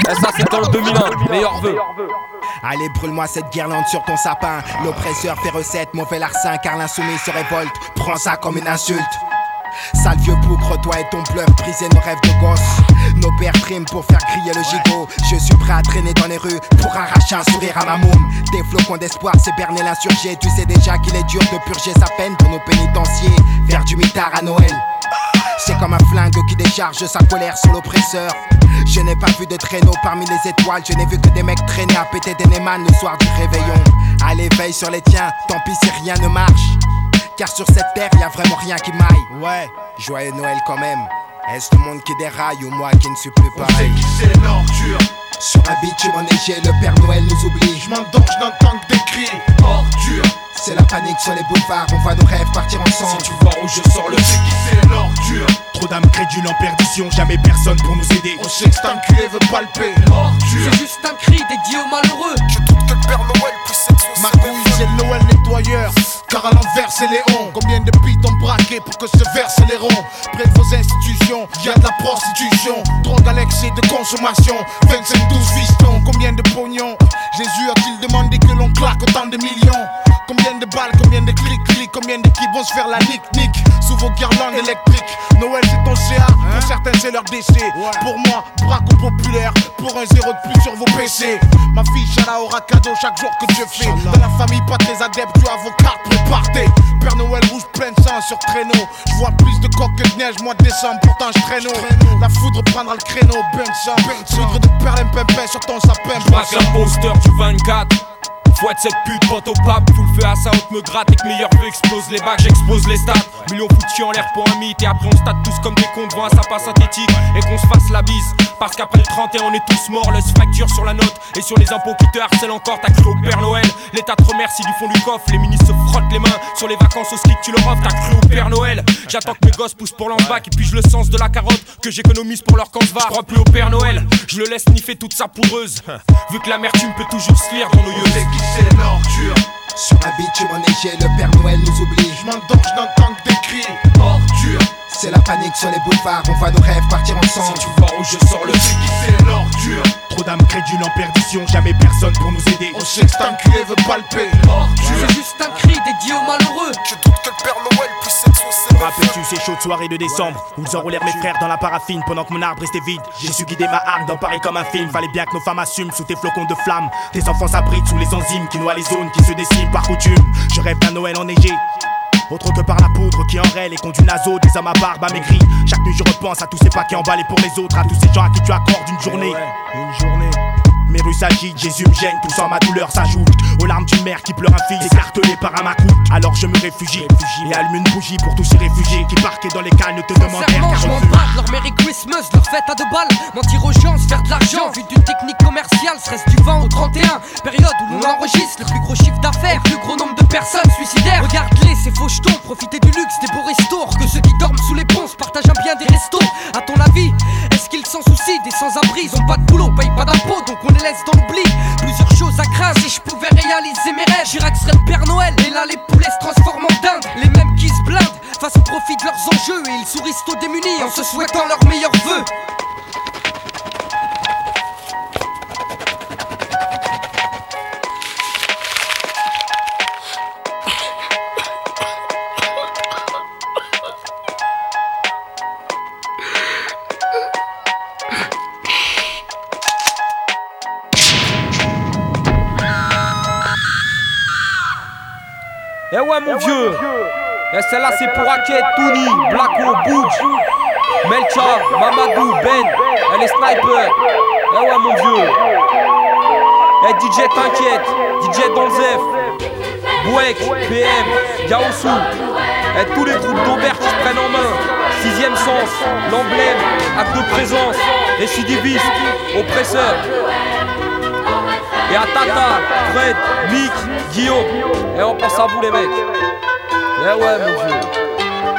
Et ça c'est dans le 2001, meilleur vœu. Allez, brûle-moi cette guirlande sur ton sapin. L'oppresseur fait recette, mauvais larcin, car l'insoumis se révolte. Prends ça comme une insulte. Sale vieux bougre, toi et ton bluff, briser nos rêves de gosse. Nos pères triment pour faire crier le gigot. Je suis prêt à traîner dans les rues pour arracher un sourire à ma môme. Des flocons d'espoir, c'est berner l'insurgé. Tu sais déjà qu'il est dur de purger sa peine pour nos pénitenciers. Faire du mitard à Noël, c'est comme un flingue qui décharge sa colère sur l'oppresseur. Je n'ai pas vu de traîneau parmi les étoiles. Je n'ai vu que des mecs traîner à péter des Neyman le soir du réveillon. Allez, veille sur les tiens, tant pis si rien ne marche. Car sur cette terre, y a vraiment rien qui m'aille. Ouais, joyeux Noël quand même. Est-ce le monde qui déraille ou moi qui ne suis plus pareil? On sait qui c'est l'ordure. Sur un bitume enneigé, le Père Noël nous oublie. Je m'endors, je n'entends que des cris. Ordure. C'est la panique sur les boulevards, on voit nos rêves partir ensemble. Si tu vois où je sors le c'est qui c'est l'ordure. Trop d'âmes crédules en perdition, jamais personne pour nous aider. On sait que cet enculé veut palper. Ordure. C'est juste un cri dédié aux malheureux. Je doute que le Père Noël puisse être saucé. Ma couille c'est le Noël nettoyeur. Car à l'envers c'est Léon. Combien de pites ont braqué pour que se versent les ronds? Près de vos institutions, y'a de la prostitution. Drogue à l'excès de consommation. 25-12 fistons, combien de pognon? Jésus a-t-il demandé que l'on claque autant de millions? Combien de balles, combien de clics, combien d'équipes vont se faire la nique sous vos guirlandes électriques? Noël c'est ton CA, pour certains c'est leur décès. Pour moi, braco populaire, pour un zéro de plus sur vos PC. Ma fille Chala aura cadeau chaque jour que Dieu fait. Dans la famille pas très adepte, tu as vos cartes préparées. Père Noël rouge plein de sang sur traîneau. Je vois plus de coques que de neige, mois de décembre, pourtant je traîneau. La foudre prendra le créneau, ben sang. Foudre de perles pimpin sur ton sapin. Braque l'imposteur du 24. Fouette cette pute, pote au pape, tout le feu à sa haute me gratte et que meilleur vœu explose les bacs, j'expose les stats. Millions foutus en l'air pour un mythe et après on stade tous comme des cons devant un sapin synthétique et qu'on se fasse la bise. Parce qu'après le 31 on est tous morts, le fracture sur la note et sur les impôts qui te harcèlent encore. T'as cru au Père Noël, l'État te remercie du fond du coffre. Les ministres se frottent les mains sur les vacances au ski que tu leur offres. T'as cru au Père Noël, j'attends que mes gosses poussent pour l'envac et puis je le sens de la carotte que j'économise pour leur camp de var. Je crois plus au Père Noël, je le laisse sniffer toute sa poudreuse. Vu que l'amertume peut toujours se lire dans nos yeux. C'est qui c'est l'ordure. Sur un bitume enneigé, le Père Noël nous oublie. Je m'endors, je n'entends que des cris. Ordure. C'est la panique sur les boulevards, on voit nos rêves partir ensemble. Si tu vois où je sors le c'est qui c'est l'ordure. Trop d'âmes crédules en perdition, jamais personne pour nous aider. On sait que cet enculé veut palper. Ordure. C'est juste un cri dédié aux malheureux. Je doute que le Père Noël puisse être saucé. Rappelles-tu ces chaudes soirées de décembre où ils enroulèrent mes frères dans la paraffine pendant que mon arbre restait vide? J'ai su guider ma arme dans Paris comme un film. Fallait bien que nos femmes assument sous tes flocons de flammes. Tes enfants s'abritent sous les enzymes qui noient les zones qui se déciment par coutume. Je rêve d'un Noël enneigé, autre que par la poudre qui enraie les conduits naseaux des hommes à barbe amaigris. Chaque nuit je repense à tous ces paquets emballés pour les autres, à tous ces gens à qui tu accordes une journée. Une journée. Mes rues s'agitent, Jésus me gêne, tout ça ma douleur s'ajoute aux larmes d'une mère qui pleure un fils écartelé par un macoute. Alors je me réfugie et allume une bougie pour tous ces réfugiés qui parqués dans les cales ne te demandent rien Sincèrement, qu'à je m'en refuser. bats, leur Merry Christmas, leur fête à 2 balles. Mentir aux gens, se faire de l'argent, vu d'une technique commerciale, serait-ce du 20 au 31. Période où l'on enregistre le plus gros chiffre d'affaires, le plus gros nombre de personnes suicidaires. Regarde-les, ces faux jetons, profiter du luxe des beaux restos. Que ceux qui dorment sous les ponts se partagent un bien des restos. À ton avis, est-ce qu'ils s'en soucient des sans-abri? Ils ont pas de boulot, payent pas d'impôts, donc on les laisse dans l'oubli. Plusieurs choses à craindre, si je pouvais réaliser mes rêves, Chirac serait le Père Noël, et là les poulets se transforment en dinde. Les mêmes qui se blindent, face au profit de leurs enjeux, et ils sourissent aux démunis en se souhaitant leurs meilleurs vœux. Eh ouais mon vieux. Et celle-là c'est pour Hackett, Touni, Blacko, Bouch, Melcha, Mamadou, Ben, elle est sniper. Eh ouais mon vieux. Eh DJ t'inquiète, DJ Donzef, Bouek, PM, Yaosu. Eh tous les groupes d'Aubert qui se prennent en main. 6ème sens, l'emblème, acte de présence, récidiviste, oppresseur. Et à Tata, Fred, Mick, Guillaume. Et on pense à vous les mecs. Eh ouais mon vieux.